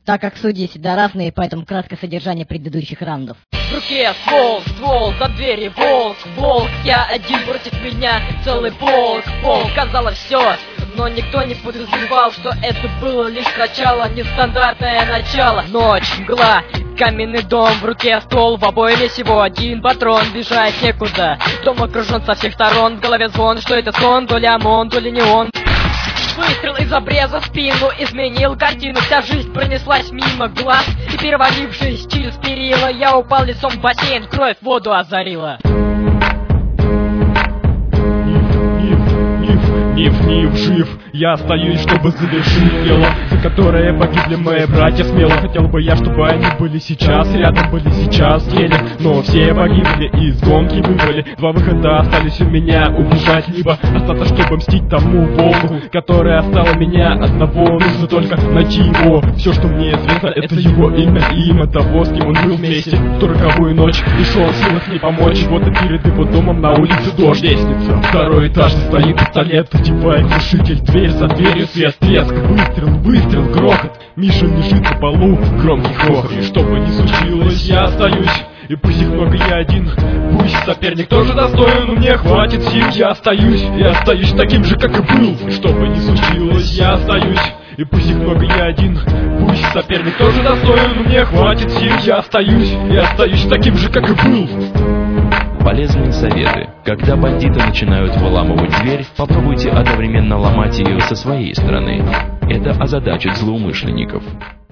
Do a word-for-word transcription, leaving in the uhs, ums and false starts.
так как судьи всегда разные, поэтому краткое содержание предыдущих раундов. В руке ствол, ствол, за двери волк, волк, я один против меня, целый полк, полк, казалось все, но никто не подозревал, что это было лишь начало, нестандартное начало. Ночь, мгла, каменный дом, в руке ствол, в обойме всего один патрон, бежать некуда, дом окружен со всех сторон, в голове звон, что это сон, то ли ОМОН, то ли не он. Выстрел из обреза в спину изменил картину. Вся жизнь пронеслась мимо глаз, и перевалившись через перила, я упал лицом в бассейн, кровь воду озарила. Ниф, Ниф, жив, я остаюсь, чтобы завершить дело, за которое погибли мои братья смело. Хотел бы я, чтобы они были сейчас рядом, были сейчас в деле, но все погибли и из гонки выбрали. Два выхода остались у меня: убежать, либо остаться, чтобы мстить тому волку, который оставил меня одного. Нужно только найти его. Все, что мне известно, это его имя и имя того, с кем он был вместе в ту роковую ночь, и шел в силах не помочь. Вот и перед его домом на улице дождь, лестница, второй этаж, стоит пистолет, типа глушитель, дверь за дверью, свет, треск, выстрел, выстрел, грохот. Миша лежит на полу, громкий хохот. И что бы ни случилось, я остаюсь, и пусть их много, я один. Пусть соперник тоже достоин, но мне хватит сил. Я остаюсь, я остаюсь таким же, как и был. И что бы ни случилось, я остаюсь, и пусть их много, я один. Пусть соперник тоже достоин, но мне хватит сил. Я остаюсь, я остаюсь таким же, как и был. Полезные советы. Когда бандиты начинают выламывать дверь, попробуйте одновременно ломать ее со своей стороны. Это озадачит злоумышленников.